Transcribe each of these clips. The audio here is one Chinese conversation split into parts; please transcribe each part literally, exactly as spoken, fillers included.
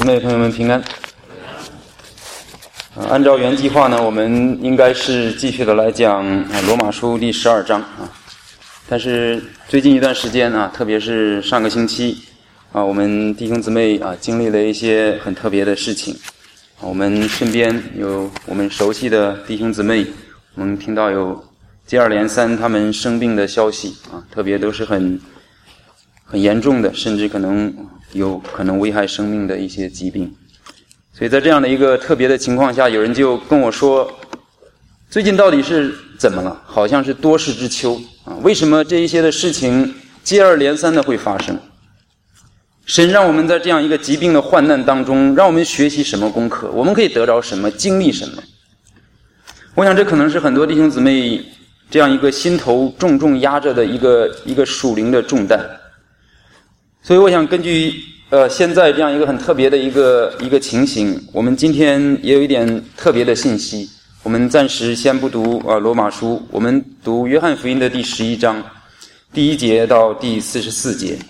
妹朋友们平安。按照原计划呢，我们应该是继续的来讲罗马书第十二章啊。但是最近一段时间啊，特别是上个星期啊，我们弟兄姊妹啊经历了一些很特别的事情。我们身边有我们熟悉的弟兄姊妹，我们听到有接二连三他们生病的消息啊，特别都是很很严重的，甚至可能有可能危害生命的一些疾病。所以在这样的一个特别的情况下，有人就跟我说，最近到底是怎么了？好像是多事之秋啊，为什么这一些的事情接二连三的会发生？神让我们在这样一个疾病的患难当中，让我们学习什么功课？我们可以得着什么？经历什么？我想这可能是很多弟兄姊妹这样一个心头重重压着的一个一个属灵的重担。所以我想根据呃现在这样一个很特别的一个一个情形，我们今天也有一点特别的信息。我们暂时先不读啊罗马书，我们读约翰福音的第十一章第一节到第四十四节。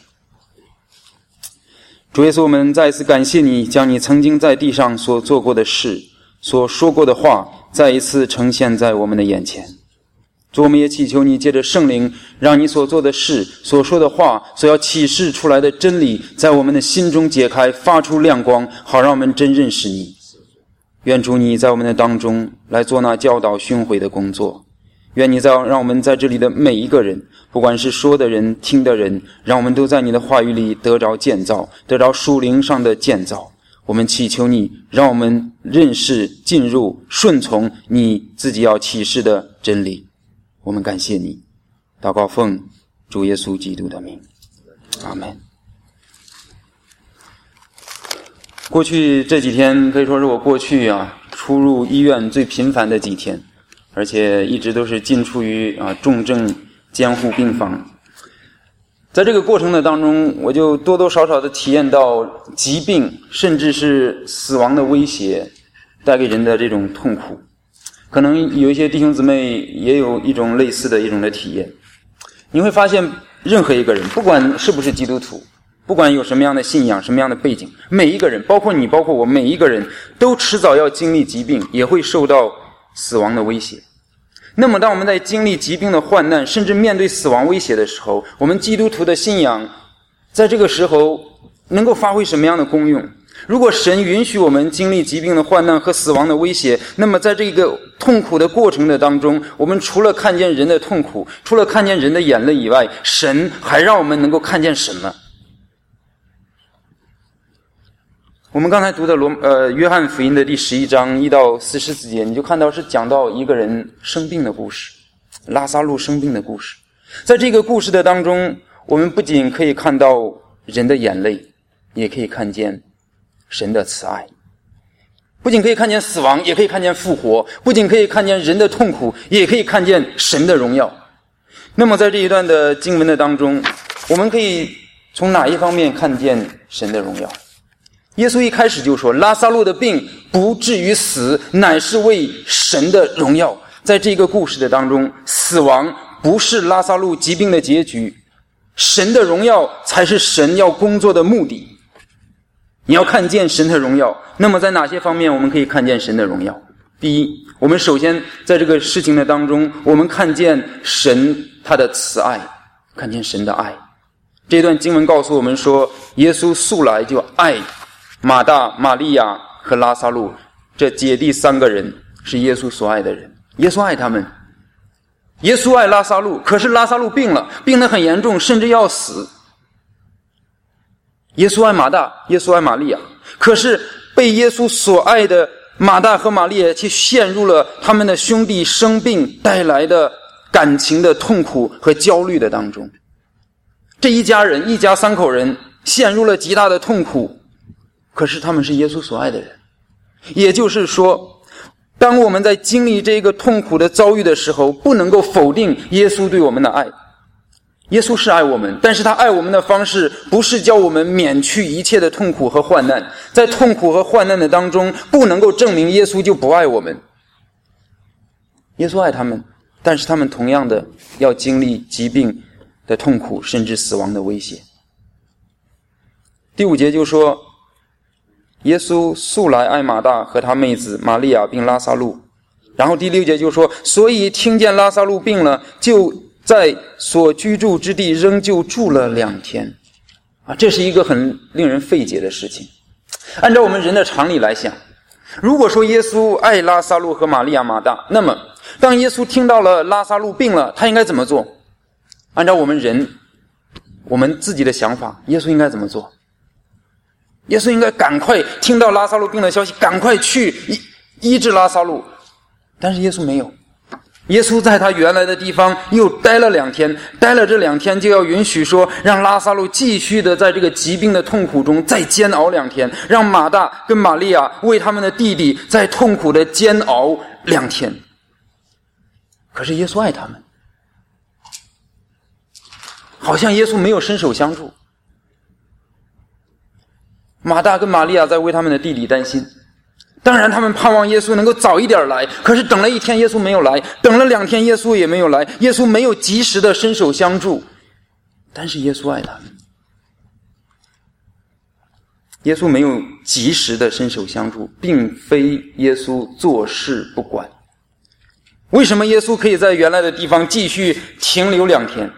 主耶稣，我们再一次感谢你，将你曾经在地上所做过的事，所说过的话，再一次呈现在我们的眼前。主，我们也祈求你借着圣灵，让你所做的事、所说的话、所要启示出来的真理，在我们的心中解开，发出亮光，好让我们真认识你。愿主你在我们的当中来做那教导训诲的工作。愿你在让我们在这里的每一个人，不管是说的人、听的人，让我们都在你的话语里得着建造，得着属灵上的建造。我们祈求你，让我们认识、进入、顺从你自己要启示的真理。我们感谢你，祷告奉主耶稣基督的名，阿们。过去这几天可以说是我过去啊出入医院最频繁的几天，而且一直都是进出于啊重症监护病房。在这个过程的当中，我就多多少少的体验到疾病甚至是死亡的威胁带给人的这种痛苦。可能有一些弟兄姊妹也有一种类似的一种的体验。你会发现任何一个人，不管是不是基督徒，不管有什么样的信仰，什么样的背景，每一个人，包括你，包括我，每一个人都迟早要经历疾病，也会受到死亡的威胁。那么当我们在经历疾病的患难，甚至面对死亡威胁的时候，我们基督徒的信仰在这个时候能够发挥什么样的功用？如果神允许我们经历疾病的患难和死亡的威胁，那么在这个痛苦的过程的当中，我们除了看见人的痛苦，除了看见人的眼泪以外，神还让我们能够看见什么？我们刚才读的罗呃约翰福音的第十一章一到四十四节，你就看到是讲到一个人生病的故事，拉撒路生病的故事。在这个故事的当中，我们不仅可以看到人的眼泪，也可以看见神的慈爱。不仅可以看见死亡，也可以看见复活；不仅可以看见人的痛苦，也可以看见神的荣耀。那么在这一段的经文的当中，我们可以从哪一方面看见神的荣耀？耶稣一开始就说，拉撒路的病不至于死，乃是为神的荣耀。在这个故事的当中，死亡不是拉撒路疾病的结局，神的荣耀才是神要工作的目的。你要看见神的荣耀，那么在哪些方面我们可以看见神的荣耀？第一，我们首先在这个事情的当中，我们看见神他的慈爱，看见神的爱。这段经文告诉我们说，耶稣素来就爱马大、玛利亚和拉撒路，这姐弟三个人是耶稣所爱的人。耶稣爱他们，耶稣爱拉撒路，可是拉撒路病了，病得很严重，甚至要死。耶稣爱马大，耶稣爱玛利亚，可是被耶稣所爱的马大和玛利亚却陷入了他们的兄弟生病带来的感情的痛苦和焦虑的当中。这一家人，一家三口人陷入了极大的痛苦，可是他们是耶稣所爱的人。也就是说，当我们在经历这个痛苦的遭遇的时候，不能够否定耶稣对我们的爱。耶稣是爱我们，但是他爱我们的方式不是叫我们免去一切的痛苦和患难。在痛苦和患难的当中，不能够证明耶稣就不爱我们。耶稣爱他们，但是他们同样的要经历疾病的痛苦，甚至死亡的威胁。第五节就说， 耶稣素来爱马大和他妹子玛利亚并拉撒路。然后第六节就说，所以听见拉撒路病了，就在所居住之地仍旧住了两天。啊，这是一个很令人费解的事情。按照我们人的常理来想，如果说耶稣爱拉撒路和玛利亚马大，那么当耶稣听到了拉撒路病了，他应该怎么做？按照我们人我们自己的想法，耶稣应该怎么做？耶稣应该赶快听到拉撒路病的消息，赶快去医医治拉撒路。但是耶稣没有，耶稣在他原来的地方又待了两天，待了这两天就要允许说，让拉撒路继续的在这个疾病的痛苦中再煎熬两天，让马大跟玛利亚为他们的弟弟在痛苦的煎熬两天。可是耶稣爱他们，好像耶稣没有伸手相助。马大跟玛利亚在为他们的弟弟担心，当然他们盼望耶稣能够早一点来，可是等了一天耶稣没有来，等了两天耶稣也没有来，耶稣没有及时的伸手相助。但是耶稣爱他们，耶稣没有及时的伸手相助，并非耶稣坐视不管。为什么耶稣可以在原来的地方继续停留两天？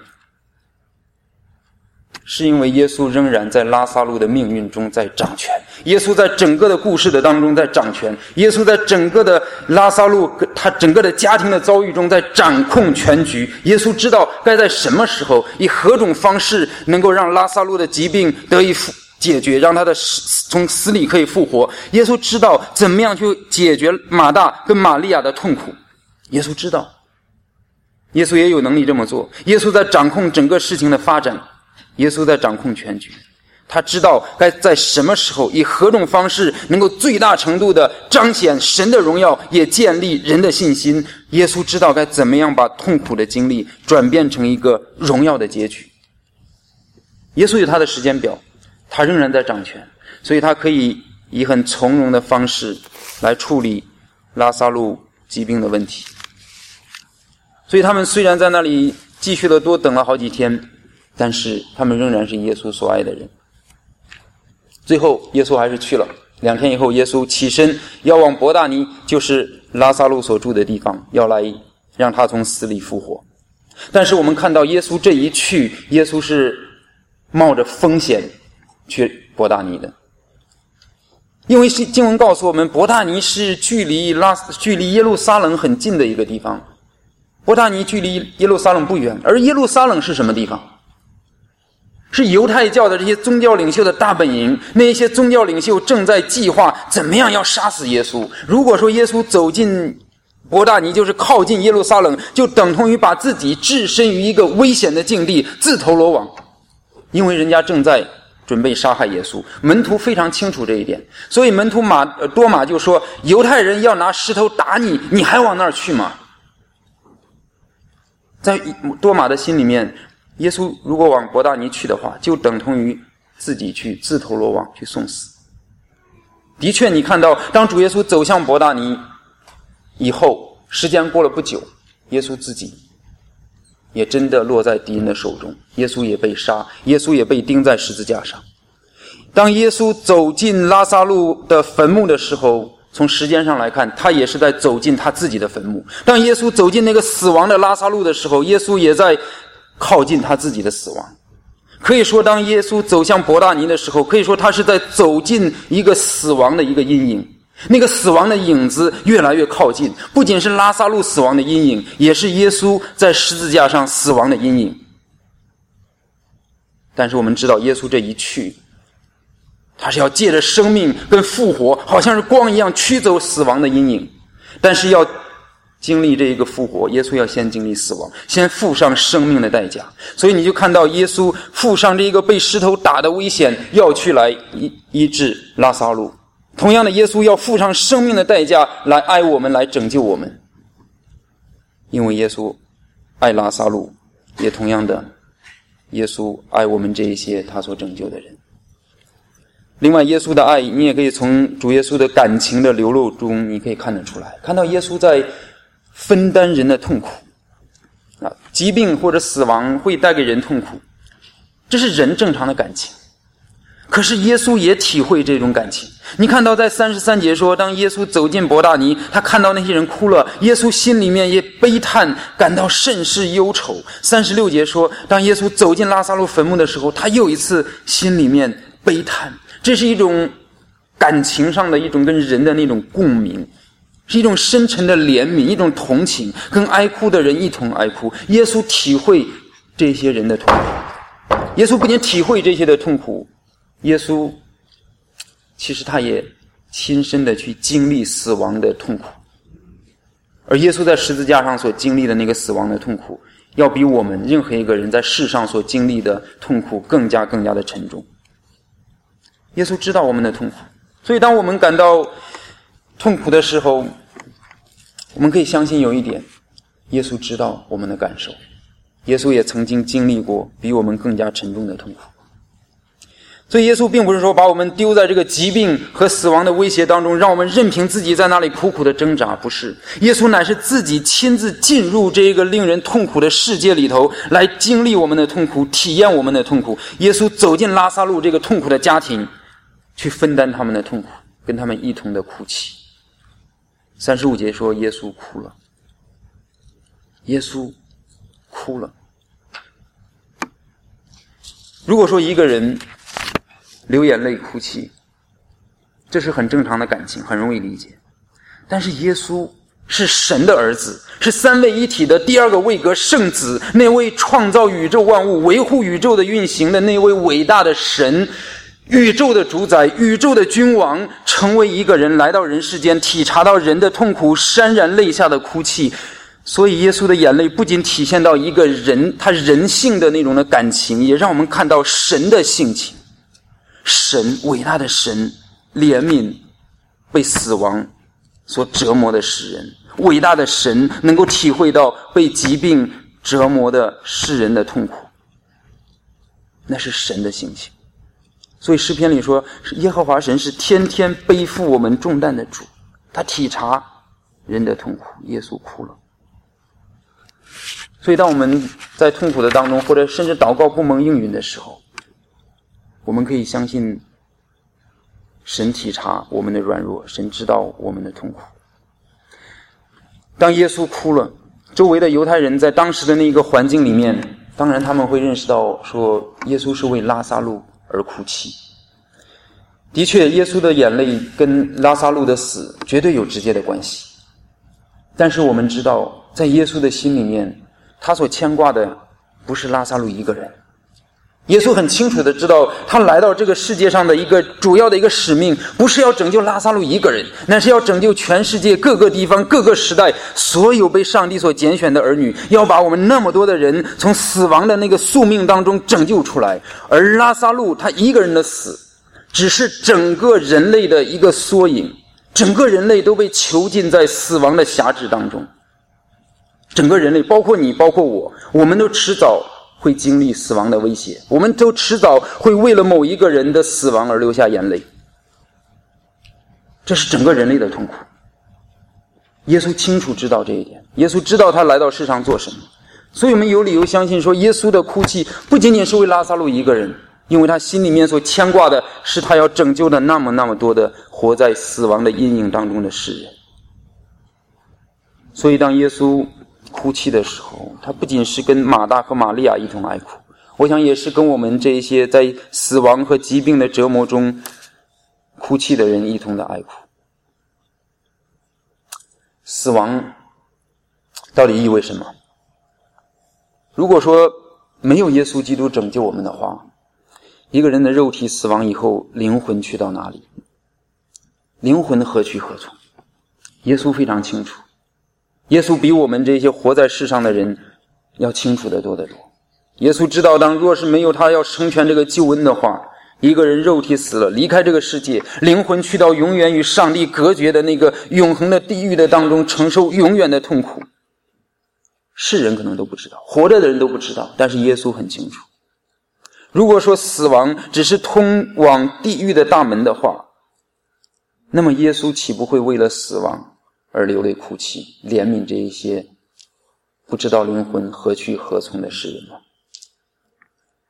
是因为耶稣仍然在拉撒路的命运中在掌权，耶稣在整个的故事的当中在掌权，耶稣在整个的拉撒路他整个的家庭的遭遇中在掌控全局。耶稣知道该在什么时候以何种方式能够让拉撒路的疾病得以解决，让他的从死里可以复活。耶稣知道怎么样去解决马大跟玛利亚的痛苦，耶稣知道，耶稣也有能力这么做。耶稣在掌控整个事情的发展，耶稣在掌控全局，他知道该在什么时候以何种方式能够最大程度的彰显神的荣耀，也建立人的信心。耶稣知道该怎么样把痛苦的经历转变成一个荣耀的结局。耶稣有他的时间表，他仍然在掌权，所以他可以以很从容的方式来处理拉撒路疾病的问题。所以他们虽然在那里继续的多等了好几天，但是他们仍然是耶稣所爱的人。最后耶稣还是去了。两天以后，耶稣起身要往伯大尼，就是拉撒路所住的地方，要来让他从死里复活。但是我们看到耶稣这一去，耶稣是冒着风险去伯大尼的。因为经文告诉我们，伯大尼是距离拉距离耶路撒冷很近的一个地方，伯大尼距离耶路撒冷不远。而耶路撒冷是什么地方？是犹太教的这些宗教领袖的大本营，那一些宗教领袖正在计划怎么样要杀死耶稣。如果说耶稣走进伯大尼，就是靠近耶路撒冷，就等同于把自己置身于一个危险的境地，自投罗网。因为人家正在准备杀害耶稣，门徒非常清楚这一点，所以门徒马多马就说，犹太人要拿石头打你，你还往那儿去吗？在多马的心里面，耶稣如果往伯大尼去的话，就等同于自己去自投罗网，去送死。的确，你看到当主耶稣走向伯大尼以后，时间过了不久，耶稣自己也真的落在敌人的手中，耶稣也被杀，耶稣也被钉在十字架上。当耶稣走进拉撒路的坟墓的时候，从时间上来看，他也是在走进他自己的坟墓。当耶稣走进那个死亡的拉撒路的时候，耶稣也在靠近他自己的死亡。可以说，当耶稣走向伯大尼的时候，可以说他是在走进一个死亡的一个阴影。那个死亡的影子越来越靠近，不仅是拉撒路死亡的阴影，也是耶稣在十字架上死亡的阴影。但是我们知道，耶稣这一去，他是要借着生命跟复活，好像是光一样驱走死亡的阴影。但是要经历这一个复活，耶稣要先经历死亡，先付上生命的代价。所以你就看到耶稣付上这一个被石头打的危险，要去来医医治拉撒路。同样的，耶稣要付上生命的代价来爱我们，来拯救我们。因为耶稣爱拉撒路，也同样的，耶稣爱我们这一些他所拯救的人。另外，耶稣的爱，你也可以从主耶稣的感情的流露中，你可以看得出来，看到耶稣在分担人的痛苦啊，疾病或者死亡会带给人痛苦，这是人正常的感情。 可是耶稣也体会这种感情。你看到在三十三节说，当耶稣走进伯大尼，他看到那些人哭了，耶稣心里面也悲叹，感到甚是忧愁。三十六节说，当耶稣走进拉撒路坟墓的时候，他又一次心里面悲叹。这是一种感情上的一种跟人的那种共鸣，是一种深沉的怜悯，一种同情，跟哀哭的人一同哀哭。耶稣体会这些人的痛苦，耶稣不仅体会这些的痛苦，耶稣其实他也亲身的去经历死亡的痛苦。而耶稣在十字架上所经历的那个死亡的痛苦，要比我们任何一个人在世上所经历的痛苦更加更加的沉重。耶稣知道我们的痛苦，所以当我们感到痛苦的时候，我们可以相信有一点，耶稣知道我们的感受，耶稣也曾经经历过比我们更加沉重的痛苦。所以耶稣并不是说把我们丢在这个疾病和死亡的威胁当中，让我们任凭自己在那里苦苦的挣扎，不是。耶稣乃是自己亲自进入这个令人痛苦的世界里头，来经历我们的痛苦，体验我们的痛苦。耶稣走进拉撒路这个痛苦的家庭，去分担他们的痛苦，跟他们一同的哭泣。三十五节说，耶稣哭了，耶稣哭了。如果说一个人流眼泪哭泣，这是很正常的感情，很容易理解。但是耶稣是神的儿子，是三位一体的第二个位格圣子，那位创造宇宙万物、维护宇宙的运行的那位伟大的神，宇宙的主宰，宇宙的君王，成为一个人来到人世间，体察到人的痛苦，潸然泪下的哭泣。所以耶稣的眼泪不仅体现到一个人他人性的那种的感情，也让我们看到神的性情。神，伟大的神，怜悯被死亡所折磨的世人，伟大的神能够体会到被疾病折磨的世人的痛苦，那是神的性情。所以诗篇里说，耶和华神是天天背负我们重担的主，他体察人的痛苦。耶稣哭了。所以当我们在痛苦的当中，或者甚至祷告不蒙应允的时候，我们可以相信神体察我们的软弱，神知道我们的痛苦。当耶稣哭了，周围的犹太人在当时的那个环境里面，当然他们会认识到说耶稣是为拉撒路而哭泣。的确，耶稣的眼泪跟拉撒路的死绝对有直接的关系。但是我们知道，在耶稣的心里面，他所牵挂的不是拉撒路一个人。耶稣很清楚地知道，他来到这个世界上的一个主要的一个使命，不是要拯救拉撒路一个人，乃是要拯救全世界各个地方各个时代所有被上帝所拣选的儿女，要把我们那么多的人从死亡的那个宿命当中拯救出来。而拉撒路他一个人的死，只是整个人类的一个缩影，整个人类都被囚禁在死亡的辖制当中。整个人类，包括你，包括我，我们都迟早会经历死亡的威胁，我们都迟早会为了某一个人的死亡而流下眼泪。这是整个人类的痛苦。耶稣清楚知道这一点，耶稣知道他来到世上做什么。所以我们有理由相信说，耶稣的哭泣不仅仅是为拉撒路一个人，因为他心里面所牵挂的是他要拯救的那么那么多的活在死亡的阴影当中的世人。所以当耶稣哭泣的时候，他不仅是跟马大和玛利亚一同哀哭，我想也是跟我们这些在死亡和疾病的折磨中哭泣的人一同的哀哭。死亡到底意味什么？如果说没有耶稣基督拯救我们的话，一个人的肉体死亡以后，灵魂去到哪里？灵魂何去何从？耶稣非常清楚，耶稣比我们这些活在世上的人要清楚得多得多。耶稣知道，当若是没有他要成全这个救恩的话，一个人肉体死了，离开这个世界，灵魂去到永远与上帝隔绝的那个永恒的地狱的当中，承受永远的痛苦。世人可能都不知道，活着的人都不知道，但是耶稣很清楚。如果说死亡只是通往地狱的大门的话，那么耶稣岂不会为了死亡而流泪哭泣，怜悯这一些不知道灵魂何去何从的世人吗？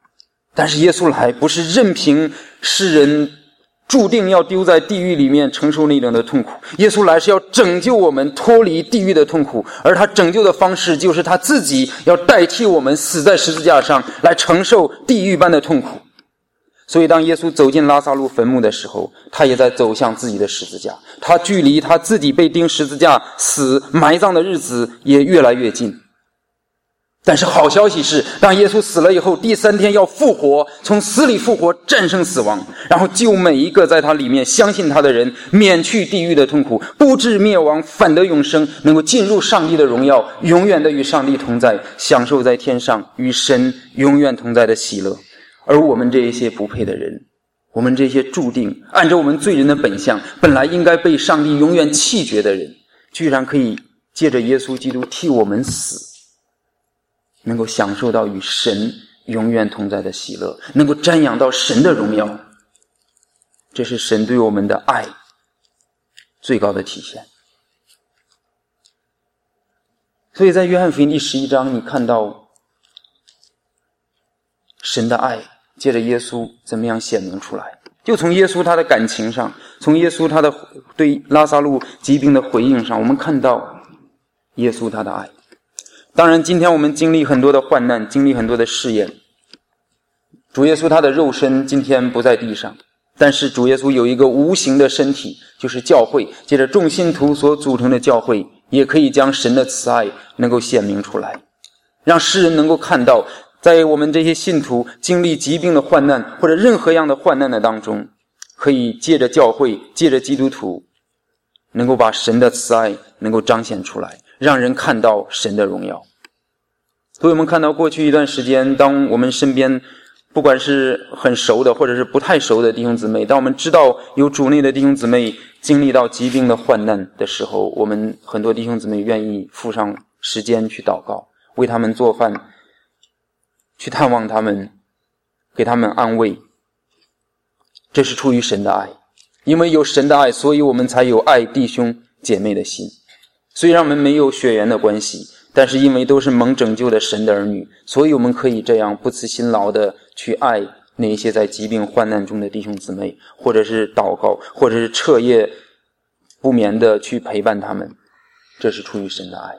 但是耶稣来不是任凭世人注定要丢在地狱里面承受那样的痛苦，耶稣来是要拯救我们脱离地狱的痛苦，而他拯救的方式就是他自己要代替我们死在十字架上来承受地狱般的痛苦。所以当耶稣走进拉撒路坟墓的时候，他也在走向自己的十字架，他距离他自己被钉十字架死埋葬的日子也越来越近。但是好消息是，当耶稣死了以后，第三天要复活，从死里复活，战胜死亡，然后救每一个在他里面相信他的人，免去地狱的痛苦，不致灭亡，反得永生，能够进入上帝的荣耀，永远的与上帝同在，享受在天上与神永远同在的喜乐。而我们这一些不配的人，我们这些注定按照我们罪人的本相本来应该被上帝永远弃绝的人，居然可以借着耶稣基督替我们死，能够享受到与神永远同在的喜乐，能够瞻仰到神的荣耀。这是神对我们的爱最高的体现。所以在约翰福音第十一章，你看到神的爱借着耶稣怎么样显明出来。就从耶稣他的感情上，从耶稣他的对拉撒路疾病的回应上，我们看到耶稣他的爱。当然今天我们经历很多的患难，经历很多的试验，主耶稣他的肉身今天不在地上，但是主耶稣有一个无形的身体，就是教会，借着众信徒所组成的教会，也可以将神的慈爱能够显明出来，让世人能够看到，在我们这些信徒经历疾病的患难或者任何样的患难的当中，可以借着教会，借着基督徒，能够把神的慈爱能够彰显出来，让人看到神的荣耀。所以我们看到过去一段时间，当我们身边不管是很熟的或者是不太熟的弟兄姊妹，当我们知道有主内的弟兄姊妹经历到疾病的患难的时候，我们很多弟兄姊妹愿意付上时间去祷告，为他们做饭，去探望他们，给他们安慰。这是出于神的爱，因为有神的爱，所以我们才有爱弟兄姐妹的心。虽然我们没有血缘的关系，但是因为都是蒙拯救的神的儿女，所以我们可以这样不辞辛劳的去爱那些在疾病患难中的弟兄姊妹，或者是祷告，或者是彻夜不眠的去陪伴他们。这是出于神的爱。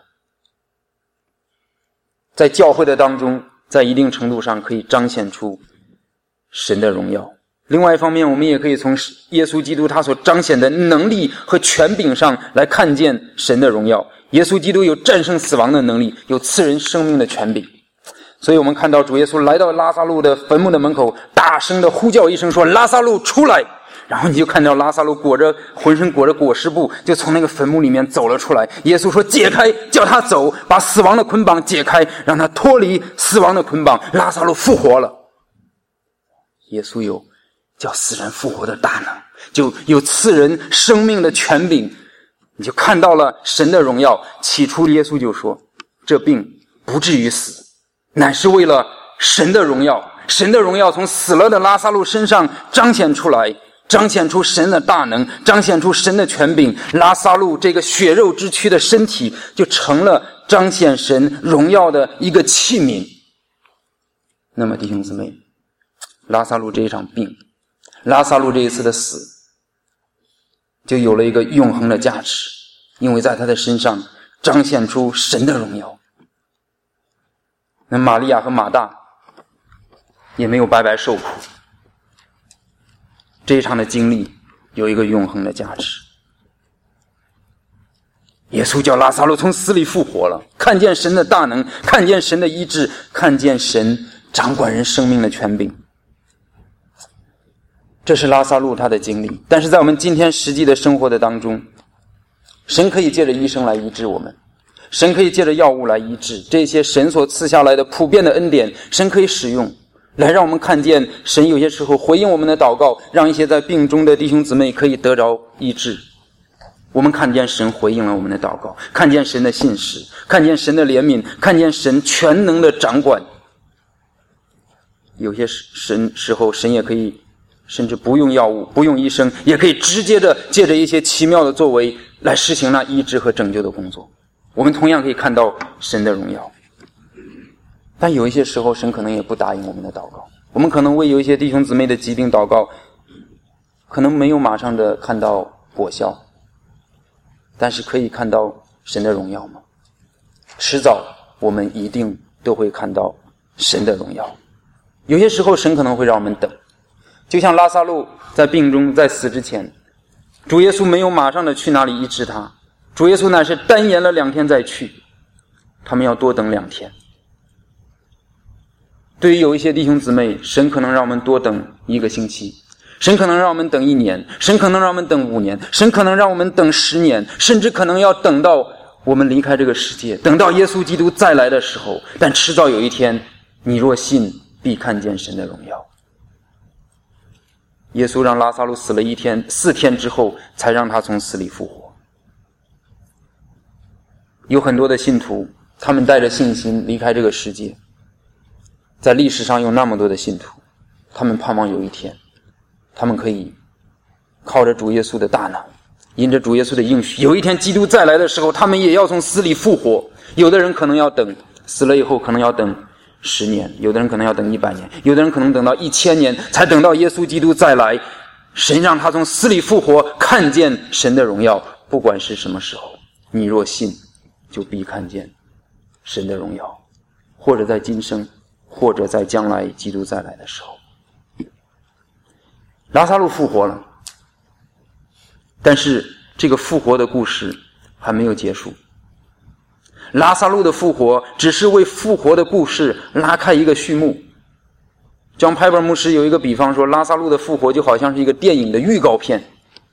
在教会的当中，在一定程度上可以彰显出神的荣耀。另外一方面，我们也可以从耶稣基督他所彰显的能力和权柄上来看见神的荣耀。耶稣基督有战胜死亡的能力，有赐人生命的权柄。所以我们看到主耶稣来到拉撒路的坟墓的门口，大声的呼叫一声说，拉撒路出来。然后你就看到拉撒路裹着浑身裹着裹尸布，就从那个坟墓里面走了出来。耶稣说，解开，叫他走，把死亡的捆绑解开，让他脱离死亡的捆绑。拉撒路复活了。耶稣有叫死人复活的大能，就有赐人生命的权柄。你就看到了神的荣耀。起初耶稣就说，这病不至于死，乃是为了神的荣耀。神的荣耀从死了的拉撒路身上彰显出来，彰显出神的大能，彰显出神的权柄。拉撒路这个血肉之躯的身体就成了彰显神荣耀的一个器皿。那么弟兄姊妹，拉撒路这一场病，拉撒路这一次的死，就有了一个永恒的价值，因为在他的身上彰显出神的荣耀。那玛利亚和马大也没有白白受苦，这一场的经历有一个永恒的价值。耶稣叫拉撒路从死里复活了，看见神的大能，看见神的医治，看见神掌管人生命的权柄。这是拉撒路他的经历。但是在我们今天实际的生活的当中，神可以借着医生来医治我们，神可以借着药物来医治，这些神所赐下来的普遍的恩典，神可以使用来让我们看见神有些时候回应我们的祷告，让一些在病中的弟兄姊妹可以得着医治。我们看见神回应了我们的祷告，看见神的信实，看见神的怜悯，看见神全能的掌管。有些神时候神也可以甚至不用药物，不用医生，也可以直接的借着一些奇妙的作为来实行那医治和拯救的工作。我们同样可以看到神的荣耀。但有一些时候神可能也不答应我们的祷告， 我们可能为有一些弟兄姊妹的疾病祷告，可能没有马上的看到果效，但是可以看到神的荣耀吗？迟早我们一定都会看到神的荣耀。有些时候神可能会让我们等，就像拉撒路在病中在死之前，主耶稣没有马上的去哪里医治他，主耶稣乃是单延了两天再去，他们要多等两天。对于有一些弟兄姊妹，神可能让我们多等一个星期，神可能让我们等一年，神可能让我们等五年，神可能让我们等十年，甚至可能要等到我们离开这个世界，等到耶稣基督再来的时候。但迟早有一天，你若信，必看见神的荣耀。耶稣让拉撒路死了一天，四天之后才让他从死里复活。有很多的信徒，他们带着信心离开这个世界。在历史上有那么多的信徒，他们盼望有一天，他们可以靠着主耶稣的大能，因着主耶稣的应许，有一天基督再来的时候，他们也要从死里复活。有的人可能要等，死了以后可能要等十年，有的人可能要等一百年，有的人可能等到一千年，才等到耶稣基督再来。神让他从死里复活，看见神的荣耀。不管是什么时候，你若信，就必看见神的荣耀，或者在今生，或者在将来基督再来的时候。拉撒路复活了，但是这个复活的故事还没有结束。拉撒路的复活只是为复活的故事拉开一个序幕。John Piper牧师有一个比方说，拉撒路的复活就好像是一个电影的预告片。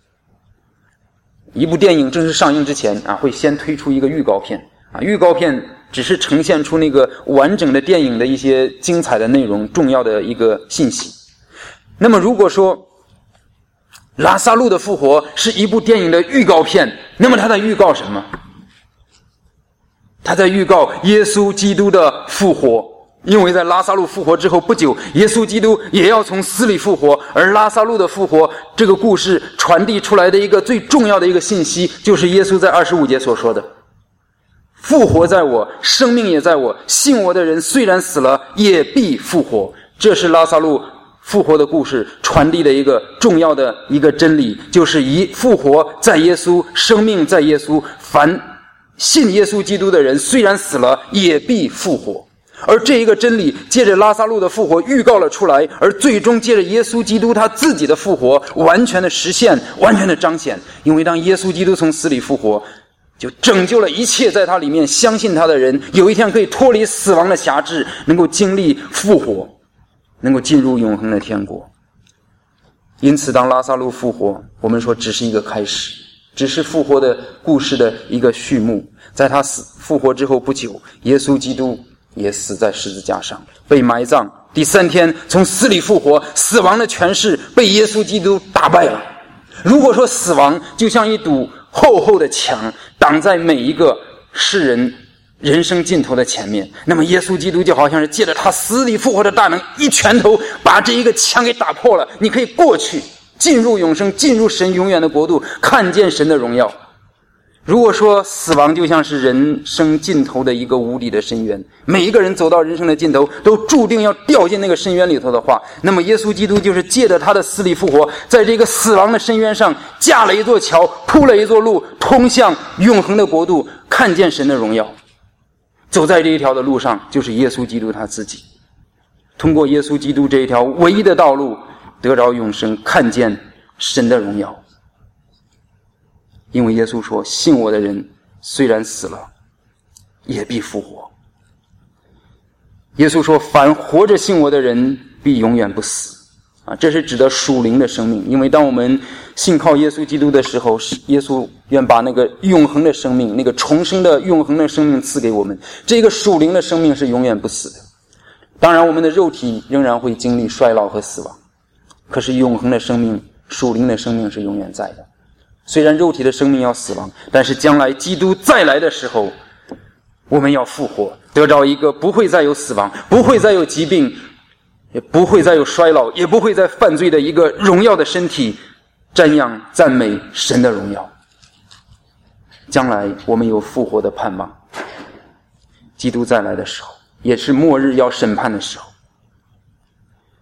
一部电影正式上映之前啊，会先推出一个预告片啊，预告片只是呈现出那个完整的电影的一些精彩的内容，重要的一个信息。那么如果说拉撒路的复活是一部电影的预告片，那么它在预告什么？他在预告耶稣基督的复活。因为在拉撒路复活之后不久，耶稣基督也要从死里复活，而拉撒路的复活这个故事传递出来的一个最重要的一个信息，就是耶稣在二十五节所说的，复活在我，生命也在我，信我的人虽然死了，也必复活。这是拉撒路复活的故事传递的一个重要的一个真理，就是一复活在耶稣，生命在耶稣，凡信耶稣基督的人虽然死了，也必复活。而这一个真理借着拉撒路的复活预告了出来，而最终借着耶稣基督他自己的复活完全的实现，完全的彰显。因为当耶稣基督从死里复活，就拯救了一切在他里面相信他的人，有一天可以脱离死亡的辖制，能够经历复活，能够进入永恒的天国。因此当拉撒路复活，我们说只是一个开始，只是复活的故事的一个序幕。在他死复活之后不久，耶稣基督也死在十字架上，被埋葬，第三天从死里复活，死亡的权势被耶稣基督打败了。如果说死亡就像一堵厚厚的墙，挡在每一个世人人生尽头的前面，那么耶稣基督就好像是借着他死里复活的大能，一拳头把这一个墙给打破了，你可以过去，进入永生，进入神永远的国度，看见神的荣耀。如果说死亡就像是人生尽头的一个无底的深渊，每一个人走到人生的尽头都注定要掉进那个深渊里头的话，那么耶稣基督就是借着他的死里复活，在这个死亡的深渊上架了一座桥，铺了一座路，通向永恒的国度，看见神的荣耀。走在这一条的路上就是耶稣基督他自己，通过耶稣基督这一条唯一的道路得着永生，看见神的荣耀。因为耶稣说，信我的人虽然死了，也必复活。耶稣说，凡活着信我的人必永远不死啊，这是指的属灵的生命。因为当我们信靠耶稣基督的时候，耶稣愿把那个永恒的生命，那个重生的永恒的生命赐给我们，这个属灵的生命是永远不死的。当然我们的肉体仍然会经历衰老和死亡，可是永恒的生命，属灵的生命是永远在的。虽然肉体的生命要死亡，但是将来基督再来的时候，我们要复活，得着一个不会再有死亡，不会再有疾病，也不会再有衰老，也不会再犯罪的一个荣耀的身体，瞻仰赞美神的荣耀。将来我们有复活的盼望，基督再来的时候，也是末日要审判的时候。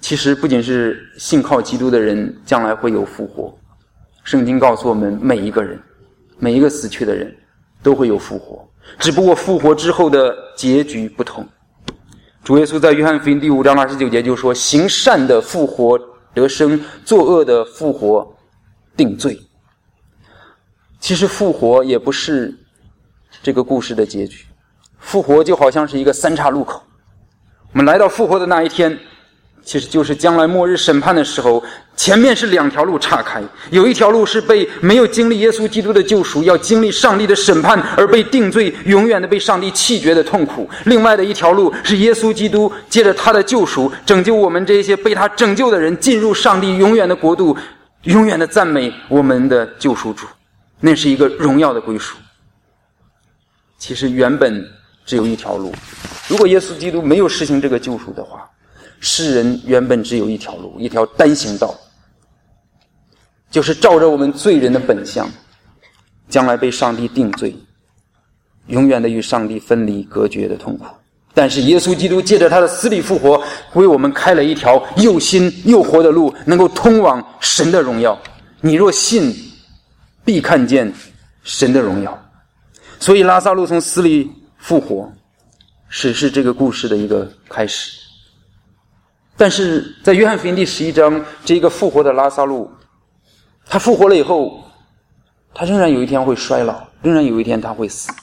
其实不仅是信靠基督的人将来会有复活，圣经告诉我们每一个人，每一个死去的人都会有复活，只不过复活之后的结局不同。主耶稣在约翰福音第五章二十九节就说，行善的复活得生，作恶的复活定罪。其实复活也不是这个故事的结局，复活就好像是一个三岔路口，我们来到复活的那一天，其实就是将来末日审判的时候，前面是两条路岔开，有一条路是被没有经历耶稣基督的救赎，要经历上帝的审判而被定罪，永远的被上帝弃绝的痛苦；另外的一条路是耶稣基督借着他的救赎，拯救我们这些被他拯救的人，进入上帝永远的国度，永远的赞美我们的救赎主，那是一个荣耀的归属。其实原本只有一条路，如果耶稣基督没有实行这个救赎的话，世人原本只有一条路，一条单行道，就是照着我们罪人的本相，将来被上帝定罪，永远的与上帝分离隔绝的痛苦。但是耶稣基督借着他的死里复活，为我们开了一条又新又活的路，能够通往神的荣耀。你若信，必看见神的荣耀。所以拉撒路从死里复活，只是这个故事的一个开始。但是在约翰福音第十一章，这个复活的拉撒路，他复活了以后，他仍然有一天会衰老，仍然有一天他会死。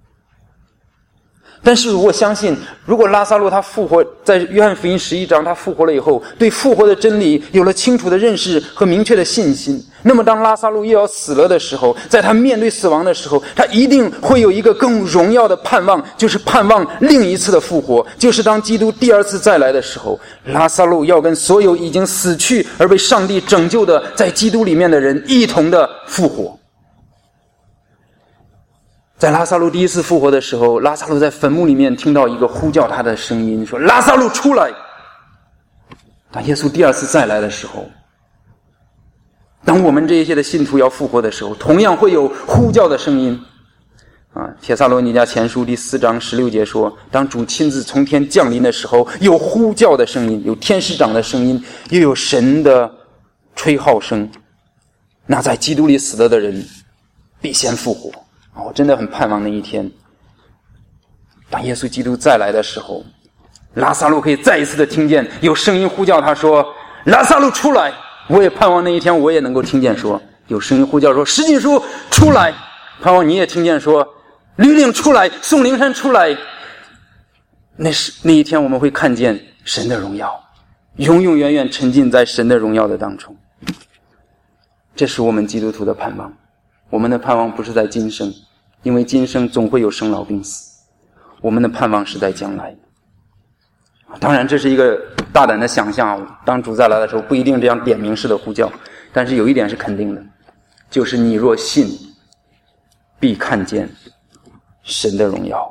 但是我相信，如果拉撒路他复活，在约翰福音十一章他复活了以后，对复活的真理有了清楚的认识和明确的信心，那么当拉撒路又要死了的时候，在他面对死亡的时候，他一定会有一个更荣耀的盼望，就是盼望另一次的复活，就是当基督第二次再来的时候，拉撒路要跟所有已经死去而被上帝拯救的在基督里面的人一同的复活。在拉撒路第一次复活的时候，拉撒路在坟墓里面听到一个呼叫他的声音，说拉撒路出来。当耶稣第二次再来的时候，当我们这些的信徒要复活的时候，同样会有呼叫的声音啊。帖撒罗尼迦前书第四章十六节说，当主亲自从天降临的时候，有呼叫的声音，有天使长的声音，又有神的吹号声，那在基督里死了的人必先复活。我真的很盼望那一天，当耶稣基督再来的时候，拉撒路可以再一次的听见有声音呼叫他说拉撒路出来。我也盼望那一天我也能够听见说有声音呼叫说史锦书出来，盼望你也听见说吕领出来，宋灵山出来。那是那一天我们会看见神的荣耀，永永远远沉浸在神的荣耀的当中。这是我们基督徒的盼望。我们的盼望不是在今生，因为今生总会有生老病死，我们的盼望是在将来。当然这是一个大胆的想象，当主再来的时候不一定这样点名式的呼叫，但是有一点是肯定的，就是你若信，必看见神的荣耀。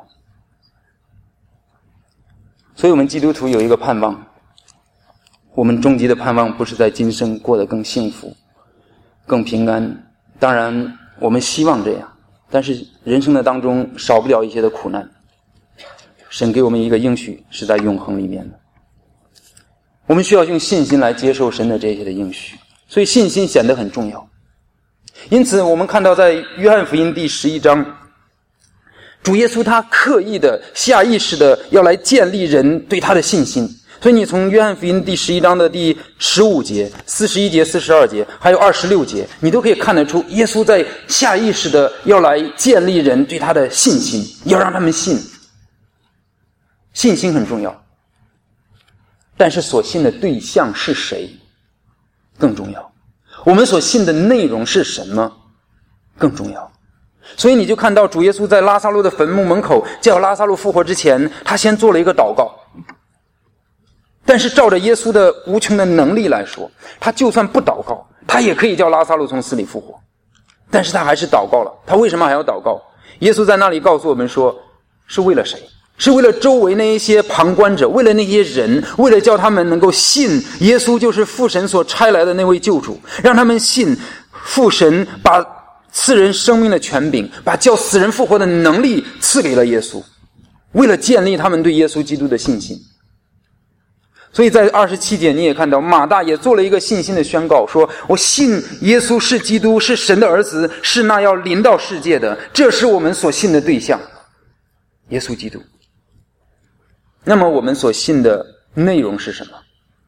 所以我们基督徒有一个盼望，我们终极的盼望不是在今生过得更幸福更平安，当然我们希望这样，但是人生的当中少不了一些的苦难。神给我们一个应许是在永恒里面的，我们需要用信心来接受神的这些的应许，所以信心显得很重要。因此我们看到在约翰福音第十一章，主耶稣他刻意的下意识的要来建立人对他的信心。所以你从约翰福音第十一章的第十五节、四十一节、四十二节还有二十六节，你都可以看得出耶稣在下意识的要来建立人对他的信心，要让他们信。信心很重要，但是所信的对象是谁更重要，我们所信的内容是什么更重要。所以你就看到主耶稣在拉撒路的坟墓门口叫拉撒路复活之前，他先做了一个祷告。但是照着耶稣的无穷的能力来说，他就算不祷告，他也可以叫拉撒路从死里复活，但是他还是祷告了。他为什么还要祷告？耶稣在那里告诉我们说，是为了谁？是为了周围那一些旁观者，为了那些人，为了叫他们能够信耶稣就是父神所差来的那位救主，让他们信父神把赐人生命的权柄，把叫死人复活的能力赐给了耶稣，为了建立他们对耶稣基督的信心。 所以在二十七节你也看到，马大也做了一个信心的宣告，说我信耶稣是基督，是神的儿子，是那要临到世界的，这是我们所信的对象，耶稣基督。那么我们所信的内容是什么？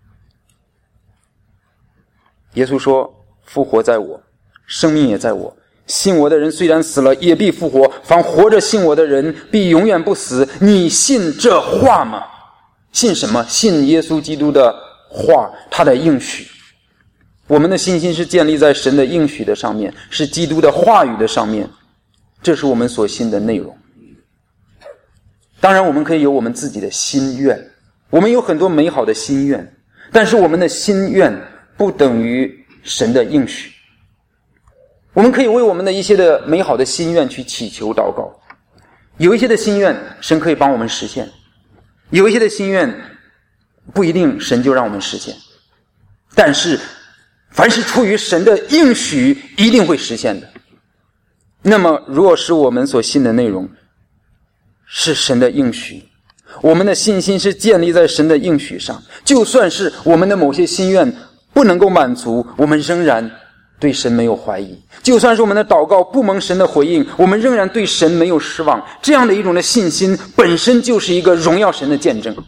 耶稣说，复活在我，生命也在我，信我的人虽然死了，也必复活，凡活着信我的人必永远不死。你信这话吗？信什么？信耶稣基督的话，他的应许。我们的信心是建立在神的应许的上面，是基督的话语的上面，这是我们所信的内容。当然我们可以有我们自己的心愿，我们有很多美好的心愿，但是我们的心愿不等于神的应许。我们可以为我们的一些的美好的心愿去祈求祷告，有一些的心愿神可以帮我们实现，有一些的心愿不一定神就让我们实现，但是凡是出于神的应许一定会实现的。那么如果是我们所信的内容是神的应许，我们的信心是建立在神的应许上，就算是我们的某些心愿不能够满足，我们仍然对神没有怀疑，就算是我们的祷告不蒙神的回应，我们仍然对神没有失望。这样的一种的信心本身就是一个荣耀神的见证。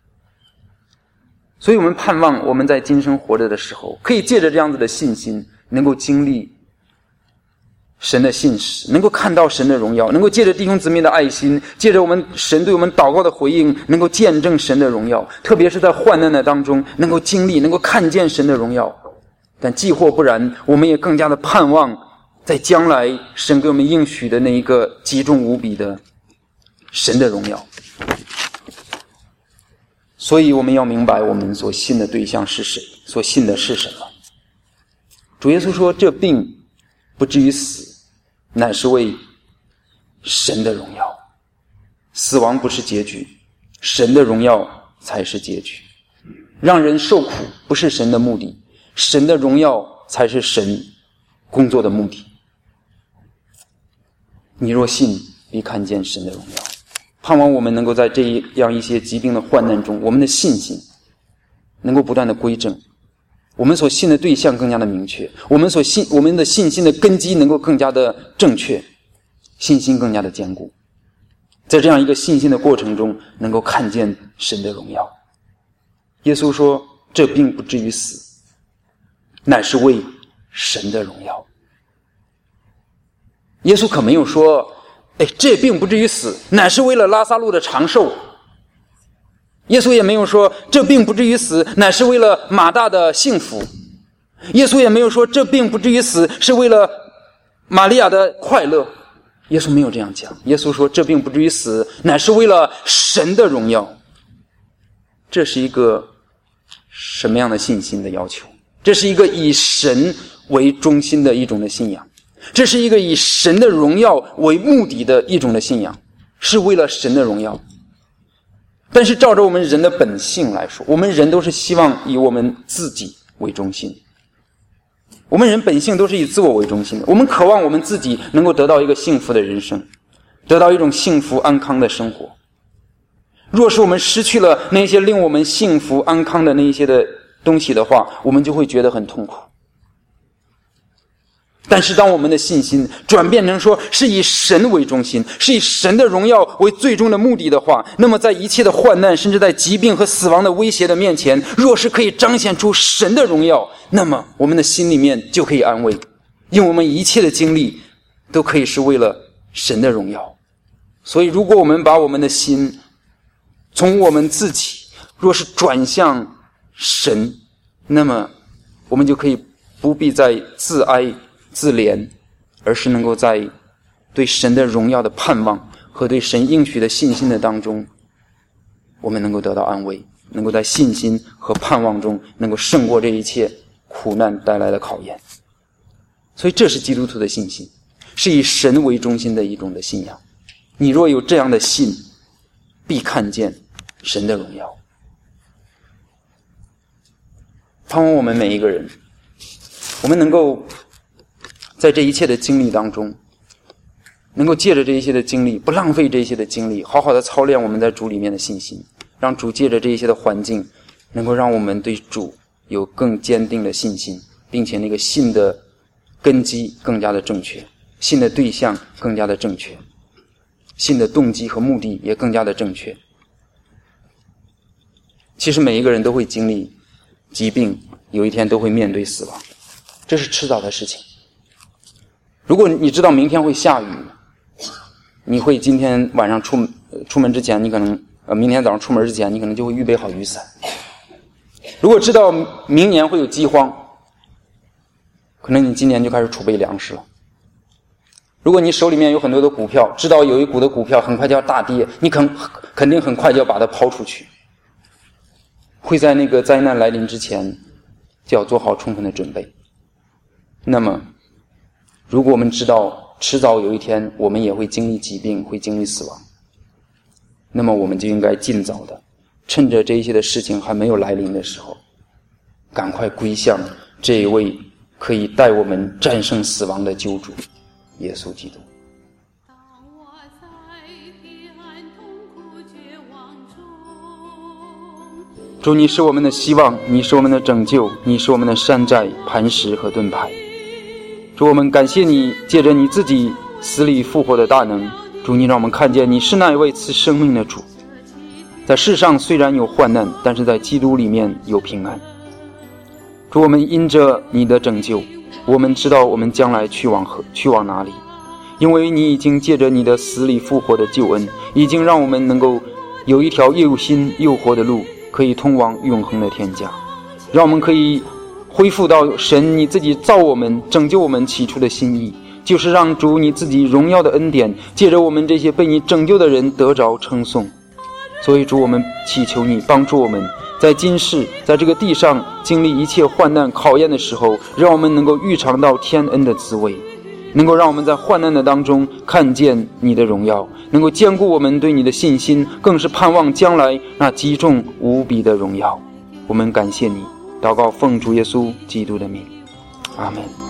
所以我们盼望我们在今生活着的时候，可以借着这样子的信心能够经历神的信实，能够看到神的荣耀，能够借着弟兄姊妹的爱心，借着我们神对我们祷告的回应，能够见证神的荣耀，特别是在患难的当中能够经历，能够看见神的荣耀。但既或不然，我们也更加的盼望在将来神给我们应许的那一个极重无比的神的荣耀。所以我们要明白我们所信的对象是谁，所信的是什么。主耶稣说，这病不至于死，乃是为神的荣耀。死亡不是结局，神的荣耀才是结局。让人受苦不是神的目的，神的荣耀才是神工作的目的。你若信，必看见神的荣耀。盼望我们能够在这样一些疾病的患难中，我们的信心能够不断的归正，我们所信的对象更加的明确，我们所信我们的信心的根基能够更加的正确，信心更加的坚固。在这样一个信心的过程中，能够看见神的荣耀。耶稣说，这病不至于死，乃是为神的荣耀。耶稣可没有说，哎，这病不至于死，乃是为了拉撒路的长寿。耶稣也没有说，这病不至于死，乃是为了马大的幸福。耶稣也没有说，这病不至于死，是为了玛利亚的快乐。耶稣没有这样讲。耶稣说，这病不至于死，乃是为了神的荣耀。这是一个什么样的信心的要求？这是一个以神为中心的一种的信仰，这是一个以神的荣耀为目的的一种的信仰，是为了神的荣耀。但是照着我们人的本性来说，我们人都是希望以我们自己为中心，我们人本性都是以自我为中心的，我们渴望我们自己能够得到一个幸福的人生，得到一种幸福安康的生活。若是我们失去了那些令我们幸福安康的那一些的东西的话，我们就会觉得很痛苦。但是当我们的信心转变成说是以神为中心，是以神的荣耀为最终的目的的话，那么在一切的患难，甚至在疾病和死亡的威胁的面前，若是可以彰显出神的荣耀，那么我们的心里面就可以安慰，因为我们一切的经历都可以是为了神的荣耀。所以如果我们把我们的心从我们自己若是转向神，那么我们就可以不必再自哀自怜，而是能够在对神的荣耀的盼望和对神应许的信心的当中，我们能够得到安慰，能够在信心和盼望中能够胜过这一切苦难带来的考验。所以这是基督徒的信心，是以神为中心的一种的信仰。你若有这样的信，必看见神的荣耀。盼望我们每一个人，我们能够在这一切的经历当中，能够借着这一些的经历，不浪费这一些的经历，好好的操练我们在主里面的信心，让主借着这一些的环境能够让我们对主有更坚定的信心，并且那个信的根基更加的正确，信的对象更加的正确，信的动机和目的也更加的正确。其实每一个人都会经历疾病，有一天都会面对死亡，这是迟早的事情。如果你知道明天会下雨，你会今天晚上出出门之前，你可能呃明天早上出门之前，你可能就会预备好雨伞。如果知道明年会有饥荒，可能你今年就开始储备粮食了。如果你手里面有很多的股票，知道有一股的股票很快就要大跌，你肯肯定很快就要把它抛出去，会在那个灾难来临之前就要做好充分的准备。那么如果我们知道迟早有一天我们也会经历疾病，会经历死亡，那么我们就应该尽早的趁着这一些的事情还没有来临的时候，赶快归向这一位可以带我们战胜死亡的救主耶稣基督。主，你是我们的希望，你是我们的拯救，你是我们的山寨、磐石和盾牌。主，我们感谢你借着你自己死里复活的大能。主，你让我们看见你是那一位赐生命的主。在世上虽然有患难，但是在基督里面有平安。主，我们因着你的拯救，我们知道我们将来去往何去往哪里，因为你已经借着你的死里复活的救恩，已经让我们能够有一条又新又活的路，可以通往永恒的天家，让我们可以恢复到神你自己造我们拯救我们起初的心意，就是让主你自己荣耀的恩典借着我们这些被你拯救的人得着称颂。所以主，我们祈求你帮助我们在今世在这个地上经历一切患难考验的时候，让我们能够预尝到天恩的滋味，能够让我们在患难的当中看见你的荣耀，能够坚固我们对你的信心，更是盼望将来那极重无比的荣耀。我们感谢你，祷告奉主耶稣基督的名，阿们。